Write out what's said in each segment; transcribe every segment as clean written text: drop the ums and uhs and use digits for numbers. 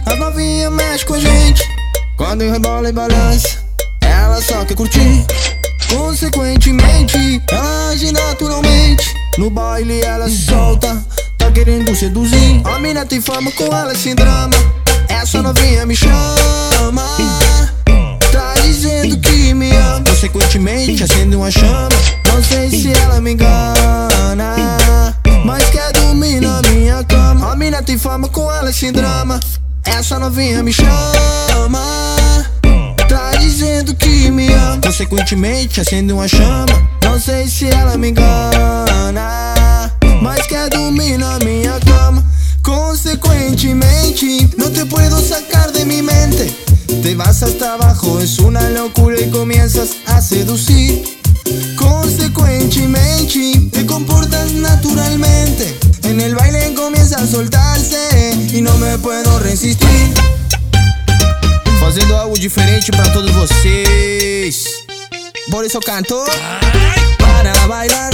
A novinha mexe com a gente. Quando eu rebola e balança, ela só quer curtir. Consequentemente, ela age naturalmente. No baile ela se solta, tá querendo seduzir. A mina tem fama, com ela sem drama. Essa novinha me chama, tá dizendo que me ama. Consequentemente acende uma chama. Não sei se ela me engana, mas quer dormir na minha cama. A mina tem fama, com ela sem drama. Essa novinha me chama, tá dizendo que me ama. Consequentemente acende uma chama. Não sei se ela me engana, mas quer dormir na minha cama. Consecuentemente no te puedo sacar de mi mente. Te vas hasta abajo, es una locura y comienzas a seducir. Consecuentemente te comportas naturalmente. En el baile comienza a soltarse y no me puedo resistir. Fazendo algo diferente pra todos vocês. Por isso eu canto para bailar.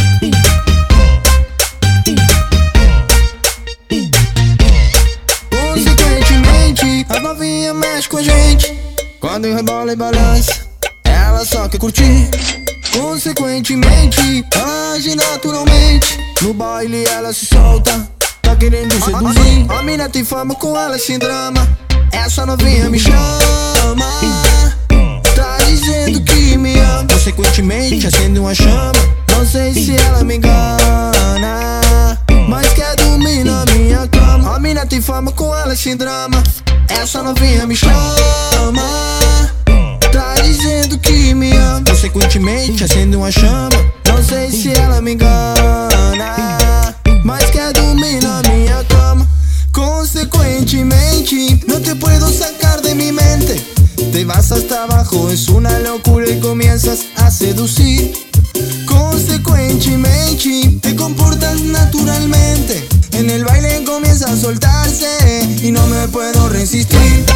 Consequentemente, a novinha mexe com a gente. Quando eu rebola e balança, ela só quer curtir. Consequentemente, ela age naturalmente. No baile ela se solta, tá querendo seduzir. A mina tem fama, com ela sem drama. Essa novinha me chama, tá dizendo que me ama. Consequentemente acende uma chama. Não sei se ela me engana, mas quer dormir na minha cama. A mina tem fama, com ela sem drama. Essa novinha me chama, tá dizendo que me ama. Consequentemente acende uma chama. Não sei se ela me engana, mas quer dormir na minha cama. Consecuentemente no te puedo sacar de mi mente. Te vas hasta abajo, es una locura y comienzas a seducir. Consecuentemente te comportas naturalmente. En el baile comienza a soltarse y no me puedo resistir.